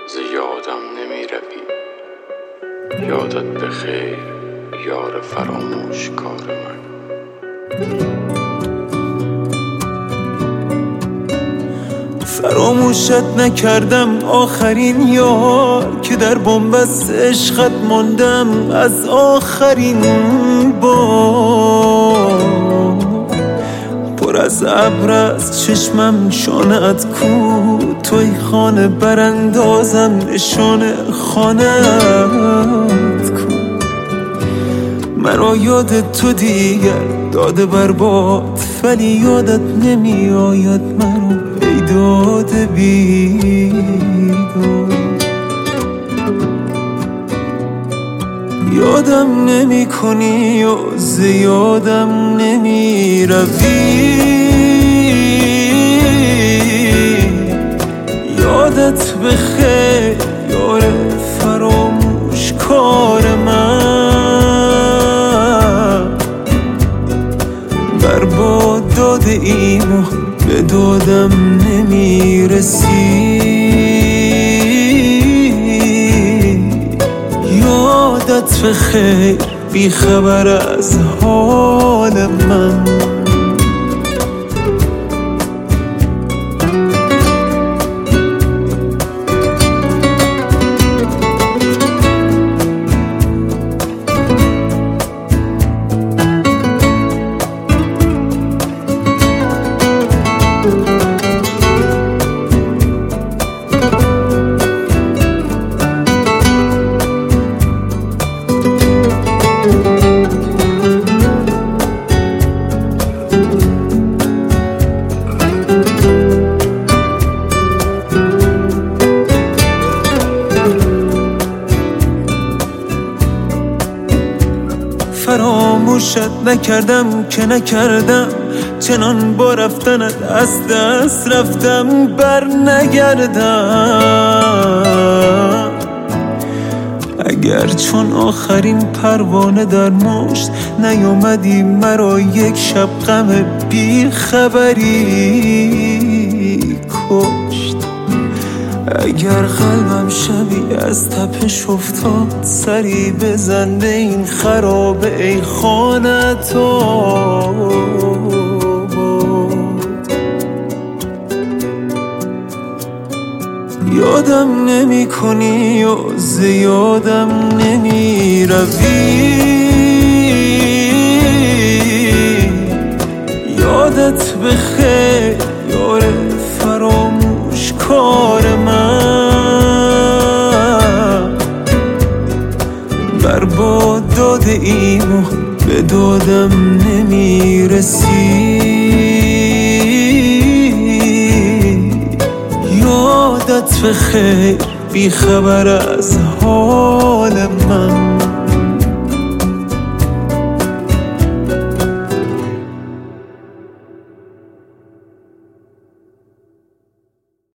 ز یادم نمی روی. یادت بخیر یار فراموشکار من. فراموشت نکردم آخرین یار که در بنبست عشقت ماندم از آخرین بار. پر از ابر از چشمم شانه‌ات کو، توی خانه براندازم نشانه خانه‌ات کو. مرا یاد تو دیگر داده برباد، ولی یادت نمی آید مرا ای داده بیداد. یادم نمی کنی و ز یادم نمی روی. یادت بخیر یار فراموشکار من. برباد داده ایم و به دادم نمی رسی. یادت بخیر بی خبر از حال من. فراموشت نکردم که نکردم، چنان با رفتنت از دست رفتم بر نگردم. اگر چون آخرین پروانه در مشت نیامدی مرا یک شب غم بی خبری کشت. اگر قلبم شبی از تپش افتاد، سری بزن به این خرابه ای خانه تو. یادم نمی کنی و ز یادم نمی روی. یادت بخیر یار فراموشکار من. برباد داده ایم و به دادم نمی رسی. یادت بخیر بی خبر از حال من.